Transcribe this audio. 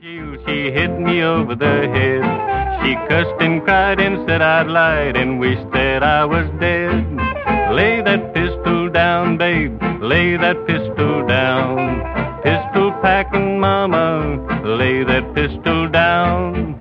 She hit me over the head. She cussed and cried and said I'd lied and wished that I was dead. Lay that pistol down, babe, lay that pistol down. Pistol packing mama, lay that pistol down.